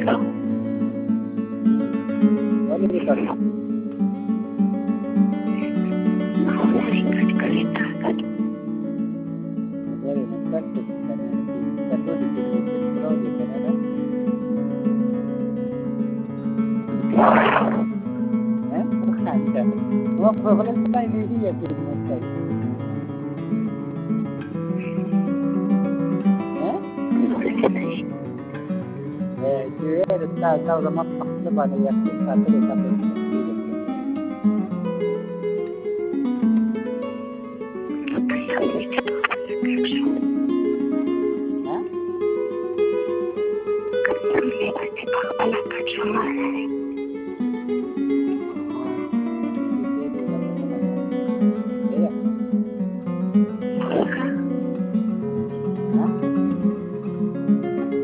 What is it? Very respected. No problem. I need it. Tahu lama lepas ni yang kita boleh sampai sini.